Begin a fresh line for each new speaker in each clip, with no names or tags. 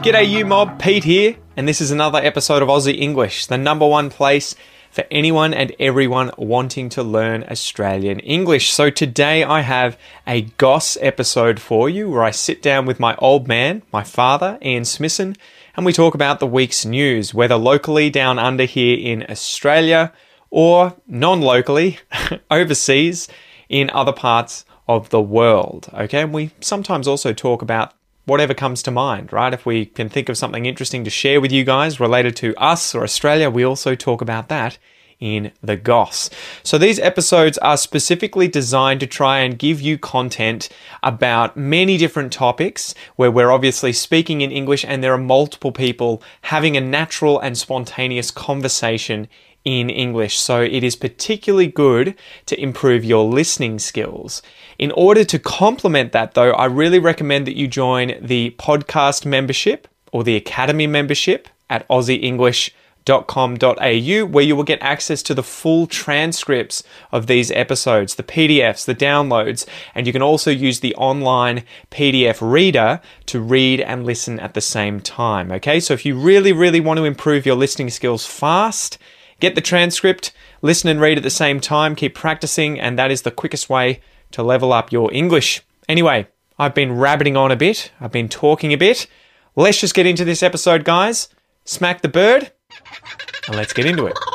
G'day you mob, Pete here, and this is another episode of Aussie English, the number one place for anyone and everyone wanting to learn Australian English. So today I have a Goss episode for you where I sit down with my old man, my father, Ian Smithson, and we talk about the week's news, whether locally down under here in Australia or non-locally overseas in other parts of the world. Okay, and we sometimes also talk about whatever comes to mind, right? If we can think of something interesting to share with you guys related to us or Australia, we also talk about that in the Goss. So these episodes are specifically designed to try and give you content about many different topics where we're obviously speaking in English and there are multiple people having a natural and spontaneous conversation in English. So it is particularly good to improve your listening skills. In order to complement that though, I really recommend that you join the podcast membership or the academy membership at aussieenglish.com.au, where you will get access to the full transcripts of these episodes, the PDFs, the downloads, and you can also use the online PDF reader to read and listen at the same time. Okay, so if you really, really want to improve your listening skills fast, get the transcript, listen and read at the same time, keep practicing, and that is the quickest way to level up your English. Anyway, I've been rabbiting on a bit. I've been talking a bit. Let's just get into this episode, guys. Smack the bird, and let's get into it.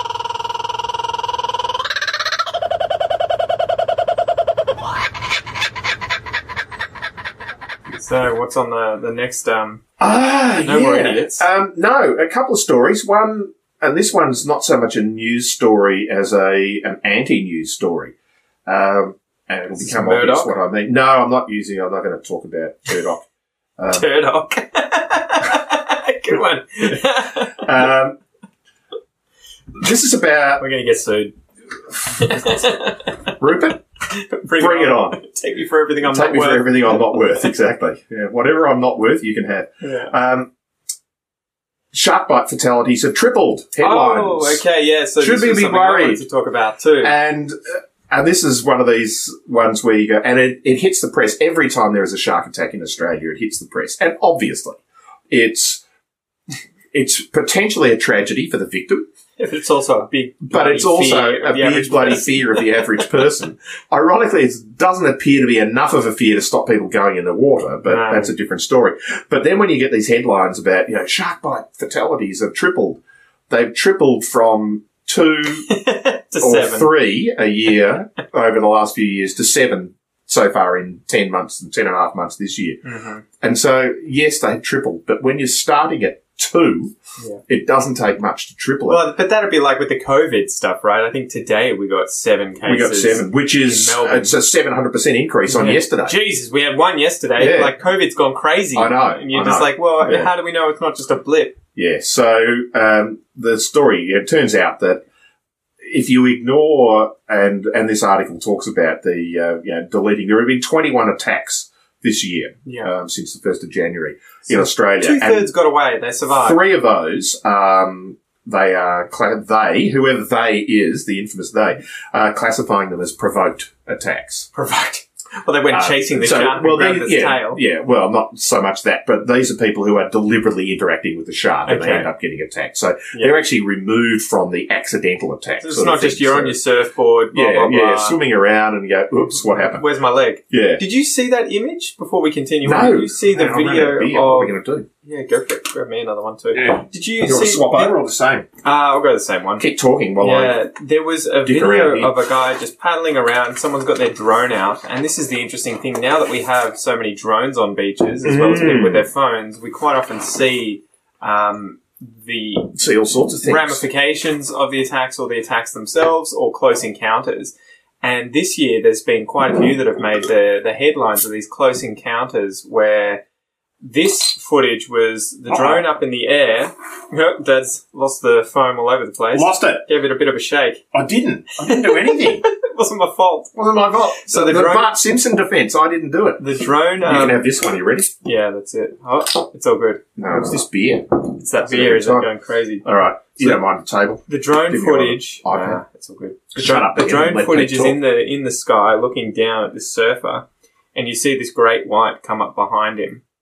So, what's on the next... More idiots.
No, a couple of stories. One, and this one's not so much a news story as an anti-news story. And it'll become obvious what I mean. No, I'm not going to talk about Turdock.
Turdock. Good one.
This is about...
We're going to get sued.
Rupert, bring it on.
Take me for everything I'm not worth.
Take me for everything I'm not worth, exactly. Yeah, whatever I'm not worth, you can have.
Yeah.
Shark bite fatalities have tripled. Headlines.
Oh, okay, yeah. So
should we be worried
to talk about too?
And this is one of these ones where you go, and it hits the press every time there is a shark attack in Australia. It hits the press, and obviously, it's potentially a tragedy for the victim.
But it's also a big,
bloody fear of the average person. Ironically, it doesn't appear to be enough of a fear to stop people going in the water, but that's a different story. But then when you get these headlines about, shark bite fatalities have tripled, they've tripled from 2
to
or
7.
3 a year over the last few years to 7 so far in 10 months and 10 and a half months this year.
Mm-hmm.
And so, yes, they've tripled, but when you're starting at 2, it doesn't take much to triple it.
Well, but that'd be like with the COVID stuff, right? I think today we got 7 cases.
We got 7, which is it's a 700% increase on yesterday.
Jesus, we had 1 yesterday. Yeah. Like, COVID's gone crazy.
I know.
And you're just like, well, how do we know it's not just a blip?
Yeah, so the story, it turns out that if you ignore, and this article talks about the deleting, there have been 21 attacks this year, since the 1st of January in Australia.
2/3 got away. They survived.
3 of those, whoever they is, the infamous they, classifying them as provoked attacks.
Provoked. Well, they went chasing the shark and grabbed its tail.
Yeah, well, not so much that, but these are people who are deliberately interacting with the shark and they end up getting attacked. So they're actually removed from the accidental attack.
So it's not just you're on your surfboard, blah, blah,
swimming around and you go, oops, what happened?
Where's my leg?
Yeah.
Did you see that image before we continue?
No.
Did you see the video of...
What are we going to do?
Yeah, go for it. Grab me another one too.
Yeah.
Did you
see... swap over or the same?
I'll go the same one.
Keep talking while
there was a video of a guy just paddling around. Someone's got their drone out. And this is the interesting thing. Now that we have so many drones on beaches, as well as people with their phones, we quite often see all
sorts of things.
Ramifications of the attacks or the attacks themselves or close encounters. And this year there's been quite a few that have made the headlines of these close encounters where this footage was the drone up in the air. Dad's lost the foam all over the place.
Lost it.
Gave it a bit of a shake.
I didn't do anything.
It wasn't my fault.
Wasn't my fault.
So
the Bart Simpson defence, I didn't do it.
The drone...
you can have this one, you ready?
Yeah, that's it. Oh, it's all good.
No, it's this beer.
It's that beer, isn't it? Going crazy.
All right. You don't mind the table?
The drone footage... it's all good.
Shut up.
The drone footage is in the sky looking down at this surfer, and you see this great white come up behind him.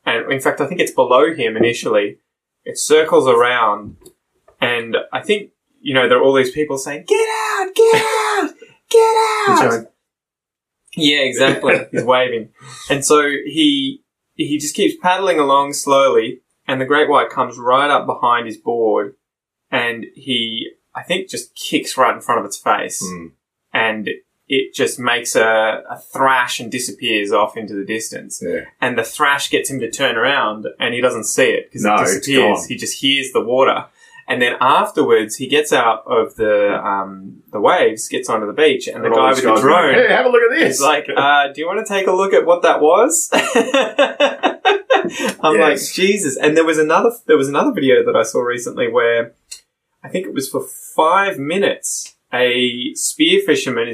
and in fact, I think it's below him initially. It circles around, and I think, you know, there are all these people saying, "Get out! Get out! Get out!" Yeah, exactly. He's waving. And so he just keeps paddling along slowly, and the great white comes right up behind his board, and he, I think, just kicks right in front of its face. And it just makes a thrash and disappears off into the distance.
Yeah.
And the thrash gets him to turn around, and he doesn't see it because it disappears.
It's gone.
He just hears the water. And then afterwards, he gets out of the waves, gets onto the beach, and the guy with the drone,
hey, have a look at this.
is like, do you want to take a look at what that was? I'm like, Jesus. And there was another video that I saw recently where I think it was for 5 minutes. A spear fisherman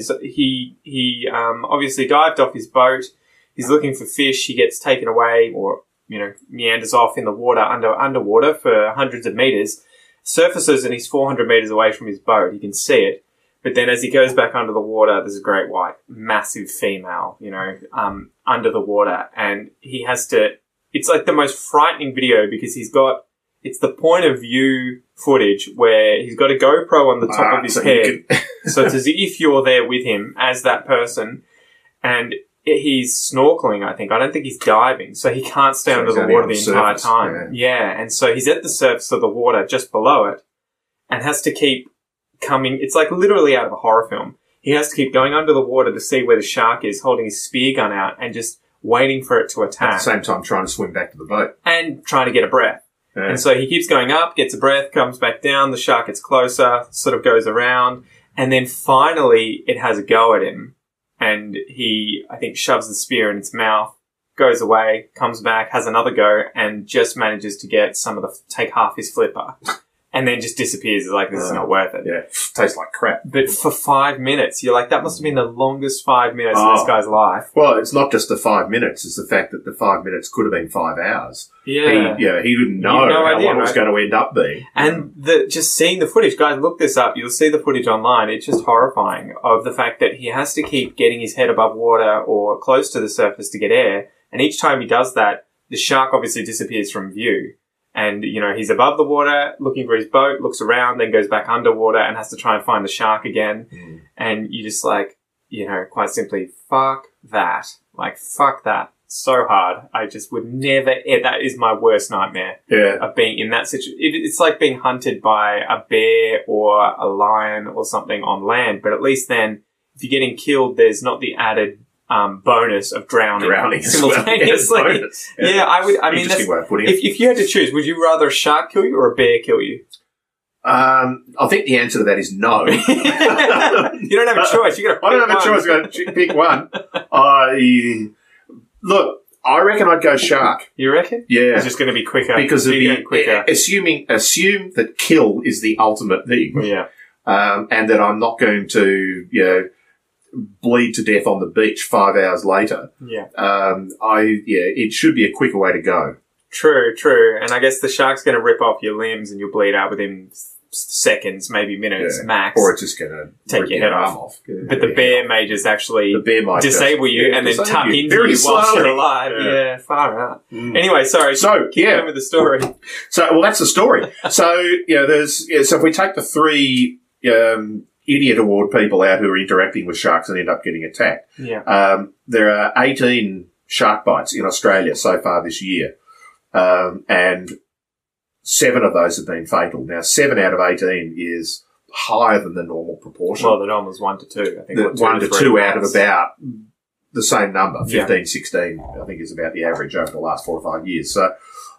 he obviously dived off his boat. He's looking for fish. He gets taken away, or, you know, meanders off in the water underwater for hundreds of meters. Surfaces, and he's 400 meters away from his boat. He can see it. But then as he goes back under the water, there's a great white, massive female, you know, under the water. And he has to, it's like the most frightening video because it's the point of view footage where he's got a GoPro on the top of his head. So it's as if you're there with him as that person. And he's snorkeling, I think. I don't think he's diving. So he can't stay under the water the entire time. Yeah. And so he's at the surface of the water just below it and has to keep coming. It's like literally out of a horror film. He has to keep going under the water to see where the shark is, holding his spear gun out and just waiting for it to attack.
At the same time trying to swim back to the boat.
And trying to get a breath. Yeah. And so he keeps going up, gets a breath, comes back down, the shark gets closer, sort of goes around, and then finally it has a go at him. And he, I think, shoves the spear in its mouth, goes away, comes back, has another go, and just manages to get take half his flipper. And then just disappears. It's like, this is not worth it.
Yeah, tastes like crap.
But for 5 minutes, you're like, that must have been the longest 5 minutes of this guy's life.
Well, it's not just the 5 minutes. It's the fact that the 5 minutes could have been 5 hours.
Yeah.
He didn't know how long it was going to end up being.
And just seeing the footage, guys, look this up. You'll see the footage online. It's just horrifying of the fact that he has to keep getting his head above water or close to the surface to get air. And each time he does that, the shark obviously disappears from view. And, you know, he's above the water looking for his boat, looks around, then goes back underwater and has to try and find the shark again. And you just like, you know, quite simply, fuck that. Like, fuck that. So hard. I just would never, that is my worst nightmare.
Yeah.
Of being in that situation. It's like being hunted by a bear or a lion or something on land. But at least then, if you're getting killed, there's not the added bonus of drowning simultaneously.
Well.
Yeah, I would. I mean,
interesting way of putting it.
If you had to choose, would you rather a shark kill you or a bear kill you?
I think the answer to that is no.
You don't have a choice. You got to.
I don't have a choice. I've got to pick one. Look, I reckon I'd go shark.
You reckon?
Yeah,
it's just going to be quicker
because
quicker.
Assume that kill is the ultimate thing.
Yeah,
and that I'm not going to, you know, bleed to death on the beach 5 hours later.
Yeah.
It should be a quicker way to go.
True. And I guess the shark's going to rip off your limbs and you'll bleed out within seconds, maybe minutes max.
Or it's just going to
take your head off. But the bear may just actually disable you and then tuck into you whilst you're alive. Yeah, far out. Anyway, sorry.
So,
keep going with the story.
So, that's the story. So, you know, so if we take the three, idiot award people out who are interacting with sharks and end up getting attacked.
Yeah.
There are 18 shark bites in Australia so far this year. And 7 of those have been fatal. Now, 7 out of 18 is higher than the normal proportion.
Well, the normal is 1 to 2. I think
1 to 2 out of about the same number. 15, 16, I think is about the average over the last 4 or 5 years. So,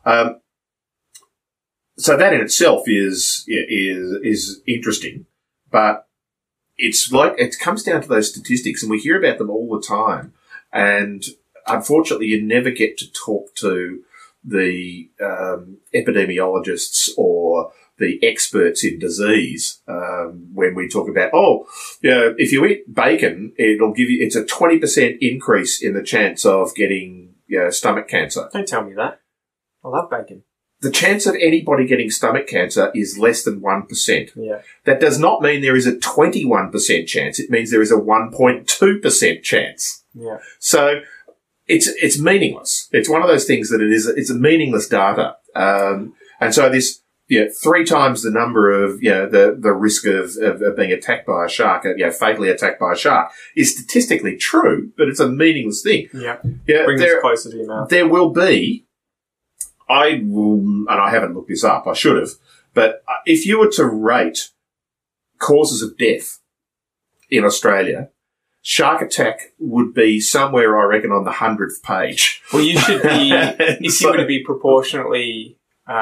so that in itself is interesting, but it's like, it comes down to those statistics and we hear about them all the time. And unfortunately, you never get to talk to the epidemiologists or the experts in disease when we talk about, if you eat bacon, it's a 20% increase in the chance of getting stomach cancer.
Don't tell me that. I love bacon.
The chance of anybody getting stomach cancer is less than 1%.
Yeah.
That does not mean there is a 21% chance. It means there is a 1.2% chance.
Yeah.
So it's meaningless. It's one of those things that it's a meaningless data. And so this, 3 times the number of, the risk of being attacked by a shark, fatally attacked by a shark is statistically true, but it's a meaningless thing.
Yeah. Bring this closer to your mouth.
There will be, and I haven't looked this up, I should have, but if you were to rate causes of death in Australia, shark attack would be somewhere, I reckon, on the 100th page.
Well, you should be, if you were to be proportionately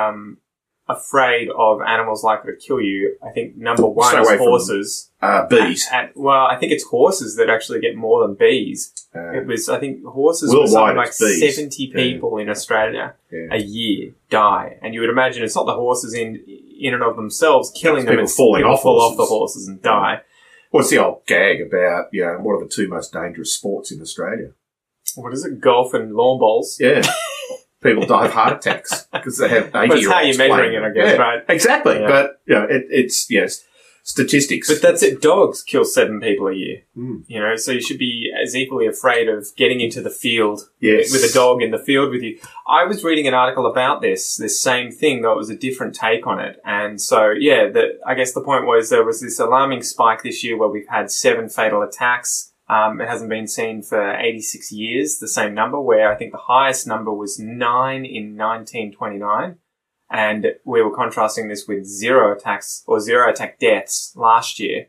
afraid of animals likely to kill you, I think number one is horses.
Bees.
I think it's horses that actually get more than bees. I think horses were something like bees. 70 people in Australia a year die. And you would imagine it's not the horses in and of themselves killing them. It's
falling off
the horses and die.
What's the old gag about, what are the 2 most dangerous sports in Australia?
What is it? Golf and lawn bowls?
Yeah. People die of heart attacks because they have 80-year-olds.
That's how you're measuring it, I guess, right?
Exactly. Yeah. But, it's statistics.
But that's it. Dogs kill 7 people a year. So you should be as equally afraid of getting into the field with a dog in the field with you. I was reading an article about this same thing, though it was a different take on it. And so, I guess the point was there was this alarming spike this year where we've had 7 fatal attacks. It hasn't been seen for 86 years, the same number, where I think the highest number was 9 in 1929. And we were contrasting this with 0 attack deaths last year.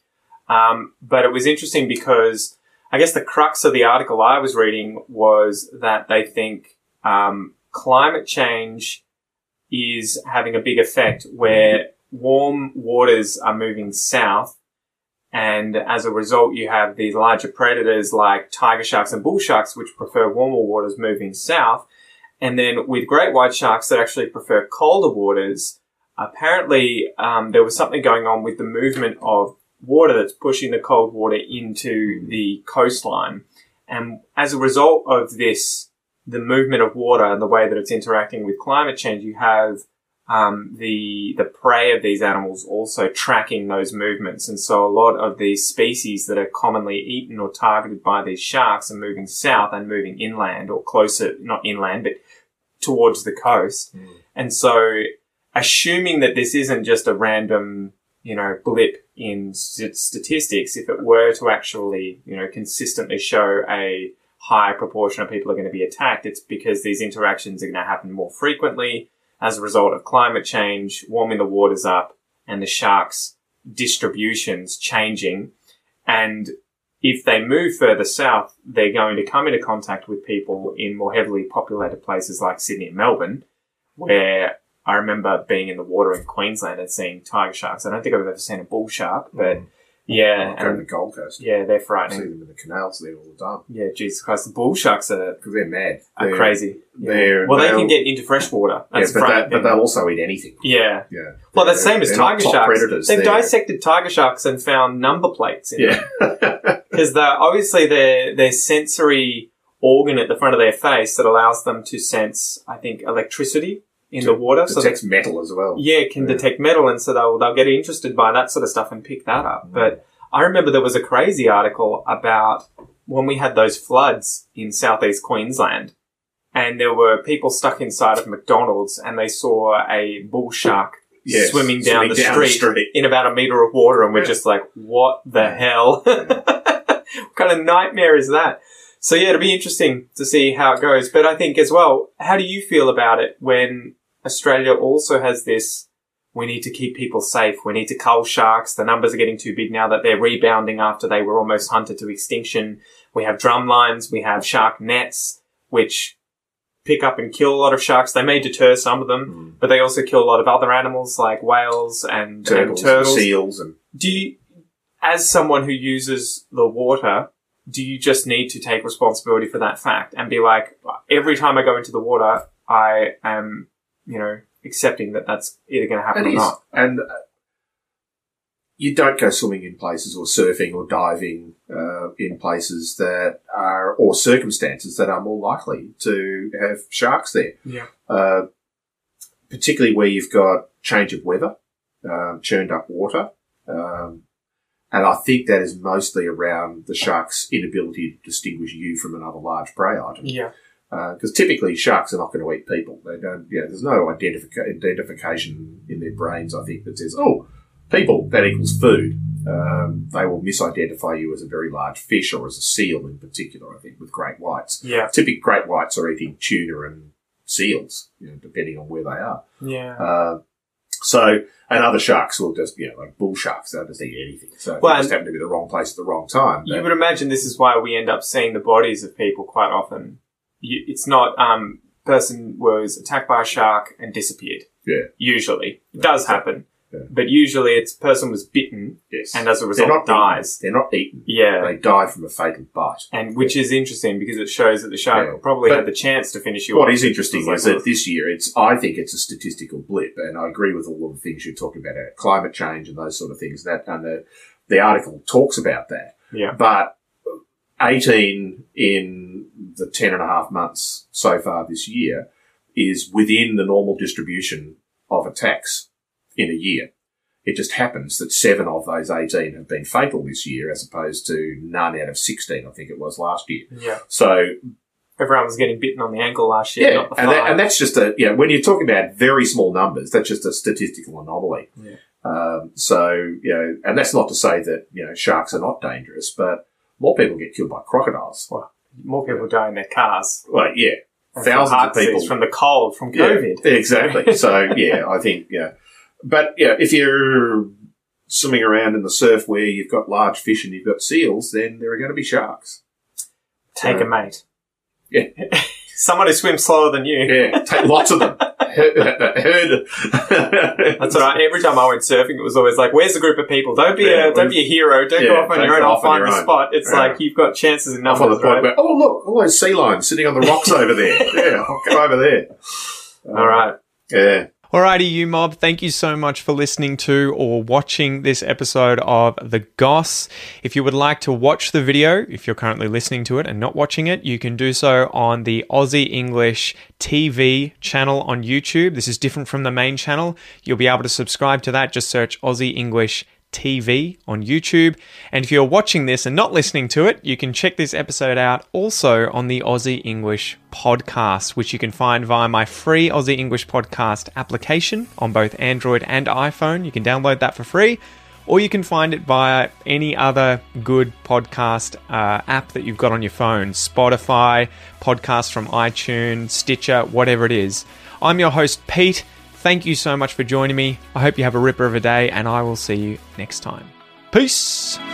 But it was interesting because I guess the crux of the article I was reading was that they think climate change is having a big effect where warm waters are moving south. And as a result, you have these larger predators like tiger sharks and bull sharks, which prefer warmer waters moving south. And then with great white sharks that actually prefer colder waters, apparently there was something going on with the movement of water that's pushing the cold water into the coastline. And as a result of this, the movement of water and the way that it's interacting with climate change, you have the prey of these animals also tracking those movements. And so a lot of these species that are commonly eaten or targeted by these sharks are moving south and moving inland or closer, not inland, but towards the coast. And so assuming that this isn't just a random, blip in statistics, if it were to actually, consistently show a high proportion of people are going to be attacked, it's because these interactions are going to happen more frequently as a result of climate change, warming the waters up, and the sharks' distributions changing. And if they move further south, they're going to come into contact with people in more heavily populated places like Sydney and Melbourne, where I remember being in the water in Queensland and seeing tiger sharks. I don't think I've ever seen a bull shark, but
Go to the Gold Coast.
Yeah, they're frightening.
I see them in the canals there all the time.
Yeah, Jesus Christ. The bull sharks because
they're mad.
Are crazy.
Yeah.
They can get into fresh water. That's
but they'll also eat anything.
Yeah. Well, that's the same as tiger sharks.
Predators.
They've dissected tiger sharks and found number plates in them. Because obviously their sensory organ at the front of their face that allows them to sense, I think, electricity in the water.
Detects metal as well.
Yeah, it can detect metal, and so they'll get interested by that sort of stuff and pick that up. But I remember there was a crazy article about when we had those floods in southeast Queensland, and there were people stuck inside of McDonald's, and they saw a bull shark swimming down the street in about a metre of water, and we're just like, what the hell? What kind of nightmare is that? So yeah, it'll be interesting to see how it goes. But I think as well, how do you feel about it when Australia also has this, we need to keep people safe, we need to cull sharks, the numbers are getting too big now that they're rebounding after they were almost hunted to extinction. We have drum lines, we have shark nets, which pick up and kill a lot of sharks. They may deter some of them, but they also kill a lot of other animals like whales and turtles.
And seals.
Do you, as someone who uses the water, do you just need to take responsibility for that fact and be like, every time I go into the water, I am, accepting that that's either going to happen or not?
And you don't go swimming in places or surfing or diving in places that are, or circumstances that are more likely to have sharks there.
Yeah.
Particularly where you've got change of weather, churned up water, and And I think that is mostly around the shark's inability to distinguish you from another large prey item.
Yeah.
Because typically sharks are not going to eat people. They don't. There's no identification in their brains, I think, that says, "Oh, people, that equals food." They will misidentify you as a very large fish or as a seal in particular. I think with great whites.
Yeah.
Typically, great whites are eating tuna and seals, depending on where they are.
Yeah.
And other sharks will just, like bull sharks, they'll just eat anything. So they just happen to be the wrong place at the wrong time.
You would imagine this is why we end up seeing the bodies of people quite often. It's not person was attacked by a shark and disappeared.
Yeah.
Usually. It does happen.
Yeah.
But usually it's person was bitten and as a result dies.
They're not eaten.
Yeah.
They die from a fatal bite.
And which is interesting because it shows that the shark probably had the chance to finish you off.
What is interesting is that this year I think it's a statistical blip, and I agree with all of the things you're talking about, climate change and those sort of things. And the article talks about that.
Yeah.
But 18 in the 10 and a half months so far this year is within the normal distribution of attacks in a year. It just happens that 7 of those 18 have been fatal this year as opposed to none out of 16, I think it was last year.
Yeah.
So
everyone was getting bitten on the ankle last year, not the thigh.
And that's just when you're talking about very small numbers, that's just a statistical anomaly.
Yeah.
And that's not to say that, sharks are not dangerous, but more people get killed by crocodiles.
Well, more people die in their cars.
Well, yeah.
And
thousands of people.
From the cold, from COVID.
Yeah, exactly. So, I think, But, if you're swimming around in the surf where you've got large fish and you've got seals, then there are going to be sharks.
Take a mate.
Yeah.
Someone who swims slower than you.
Yeah, take lots of them. Herd.
That's what every time I went surfing, it was always like, where's the group of people? Don't be a hero. Don't go off on your own. I'll find the spot. It's like you've got chances in numbers,
off on the point where, oh, look, all those sea lions sitting on the rocks over there. Yeah, I'll go over there.
All right.
Yeah.
Alrighty, you mob, thank you so much for listening to or watching this episode of The Goss. If you would like to watch the video, if you're currently listening to it and not watching it, you can do so on the Aussie English TV channel on YouTube. This is different from the main channel. You'll be able to subscribe to that. Just search Aussie English TV on YouTube. And if you're watching this and not listening to it, you can check this episode out also on the Aussie English podcast, which you can find via my free Aussie English podcast application on both Android and iPhone. You can download that for free, or you can find it via any other good podcast app that you've got on your phone. Spotify, podcasts from iTunes, Stitcher, whatever it is. I'm your host, Pete. Thank you so much for joining me. I hope you have a ripper of a day, and I will see you next time. Peace!